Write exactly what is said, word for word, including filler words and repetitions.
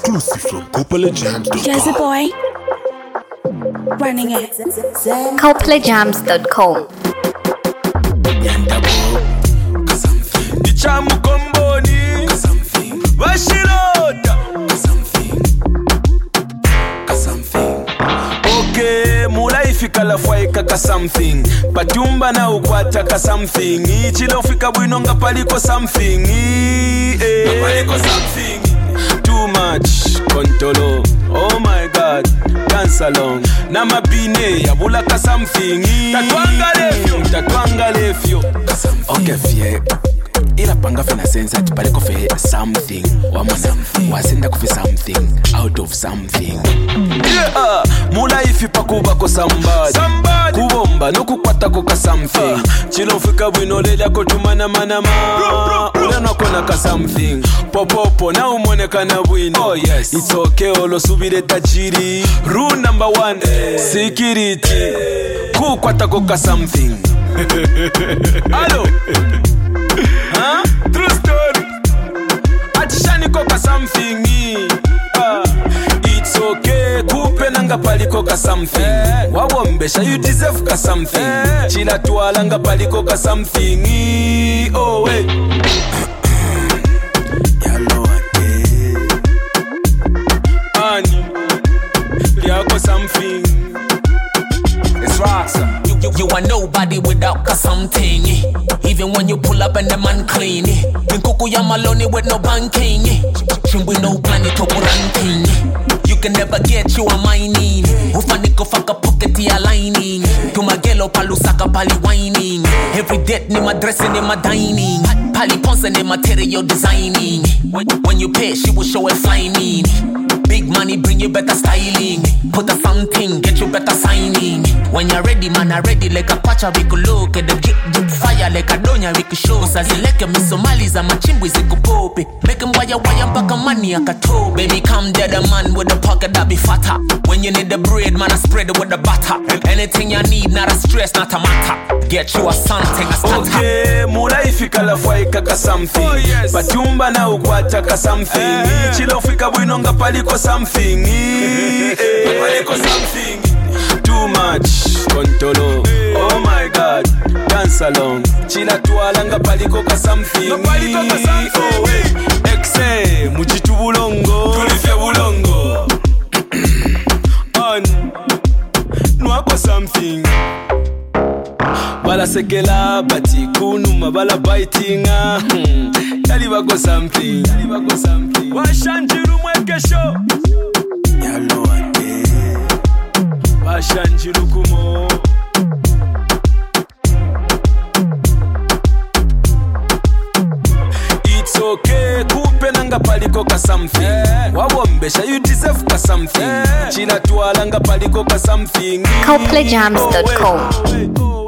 Exclusive from Copley Jams dot com. Jazzy boy, running it. Copley Jams dot com. Dichamu komboni Vashilota Okay, mulaifi kalafwaika ka something Patumba na ukwata ka something Ichilo fika bwinonga paliko something eh. Paliko something Too much kontolo Oh my god Dance along Nama bine Yabula ka something Tatwanga lefyo Tatwanga lefyo Okay fie Ila panga fena sense ati paliko fe something Wamona Wasenda kufe something Out of something Yeah Mula ifi pakuba ko somebody Somebody Kubomba no kukwata koka something Chilo fika bwino lelia kotumana manama Ule nakona ka something Popopo na umone kana bwino Oh yes It's okay olo subire tajiri Rule number one Security Kukwata koka something Hello Huh? True story Atishani koka something uh, It's okay Kupe nanga paliko ka something Wawombesha you deserve ka something Chila tuwala nga paliko ka something Oh wait Yalo ate Ani Liako something It's rasa You, you, you are nobody without ka something. Even when you pull up and the man clean. Nkuku ya maloni with no banking. Chimbi no planet to ranking. You can never get you a mining. Ufaniko faka pocket ya lining. Tumagelo palusaka pali whining. Every date ni my dressing in my dining. Pali ponce ni material designing. When, when you pay she will show a flying. Big money bring you better styling. Put a something, get you better signing. When you're ready, man, I'm ready. Like a pacha, we could look at the drip, drip fire. Like a donya, we could show. Sazi like a miss Somalis, I'm a chimbu, ziku pope. Make him wire, wire, back a money, I can toe. Baby, come dead, a man with a pocket that be fatter. When you need the bread, man, I spread it with the butter. Anything you need, not a stress, not a matter. Get you a something, a starter. Okay, mula ifika la fwaika ka something. Oh, yes. Patumba na ukwata ka something. Eh. Chilo fika bwinonga paliko something. Eh. Paliko something. Too much kontolo Oh my god Dance along Chila tuwalanga paliko ka something No paliko ka something Oh wait Exe Mujitu bulongo Tulifya bulongo On Nwako something Bala sekela bati kunuma bala bitinga Yali bako something Yali bako something Washanjiru mwekesho Yalo ate Washanjiru kumo It's okay Kupe nanga paliko ka something Wawombesha you deserve ka something Chila tuwalanga paliko ka something Copley Jams dot com.